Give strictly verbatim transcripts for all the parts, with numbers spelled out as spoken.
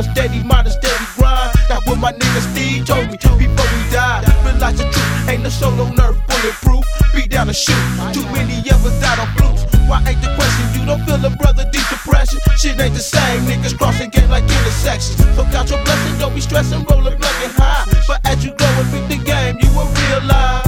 steady mind and steady grind. That's what my nigga Steve told me before we died. Realize the truth, ain't no soul on earth bulletproof. Be down to shoot, too many of us died on flukes. Why ain't the question? You don't feel a brother deep depression. Shit ain't the same, niggas crossing game like intersections. So count your blessings, don't be stressing, roll a blunt and high. But as you go and beat the game, you will realize.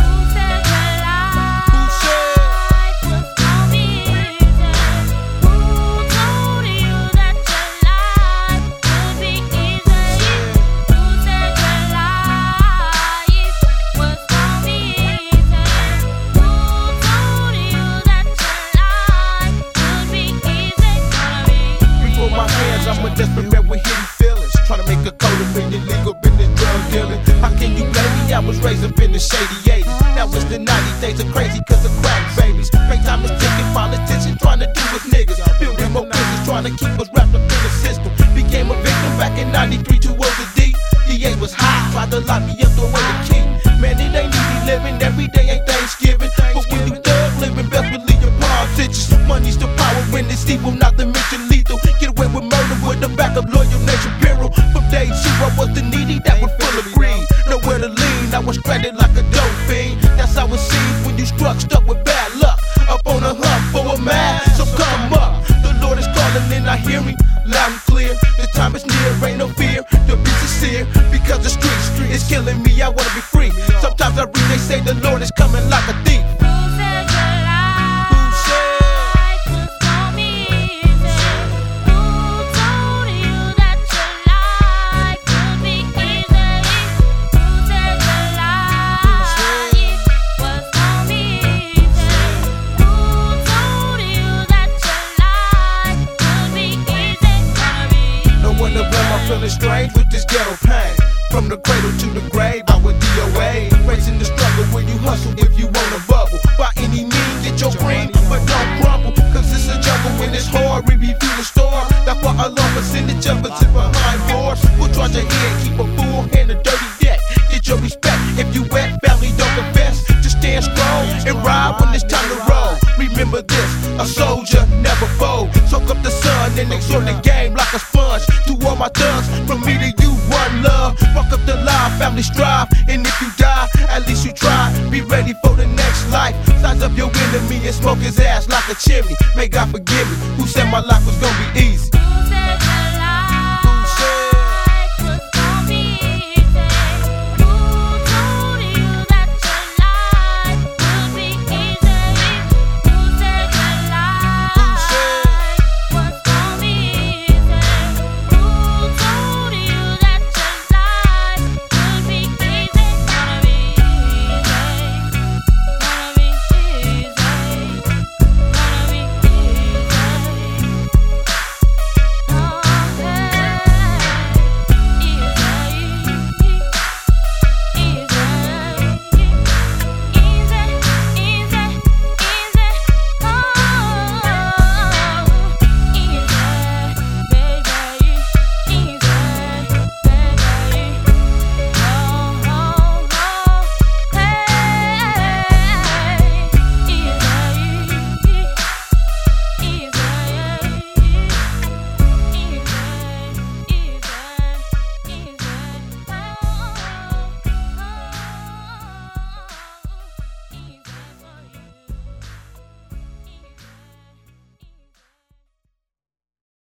I'm a desperate man with hidden feelings, trying to make a code of illegal business, drug dealing. How can you blame me? I was raised up in the shady eighties. Now it's the ninety days of crazy cause of crack babies. Break time is ticking, politicians trying to do with niggas. Building more business, trying to keep us wrapped up in the system. Became a victim back in ninety-three to O D. D A was hot, tried to lock me up, throw away the key. Man, it ain't easy living, every day ain't Thanksgiving. But when you thug living, best believe your politics. Money's the power when it's evil, not to mention lethal. Get away with murder with the back of Loyal Nation Bureau. From day two, I was the needy that was full of greed. Nowhere to lean, I was stranded like a dope fiend. That's how it seems when you struck, stuck with bad luck. Up on a hunt for a man, so come up. The Lord is calling and I hear him loud and clear. The time is near, ain't no fear, to be sincere. Because the street, street is killing me, I wanna be free. Sometimes I read, they say the Lord is coming like a thief. Feeling strange with this ghetto pain. From the cradle to the grave, I was D O A. Facing the struggle when you hustle if you want a bubble. By any means, get your green, but don't crumble. Cause it's a jungle when it's hard, we be feeling storm. That's why a low percentage of us sit behind bars. We'll charge your head, keep a full hand, a dirty deck. Get your respect, if you wet, family don't confess. Just stand strong and ride when it's time to roll. Remember this, a soldier never fold. Soak up the sun and exhort the game like a sponge. To all my thugs, from me to you, one love. Fuck up the line, family strive. And if you die, at least you try. Be ready for the next life. Size up your enemy and smoke his ass like a chimney. May God forgive me, who said my life was gonna be easy.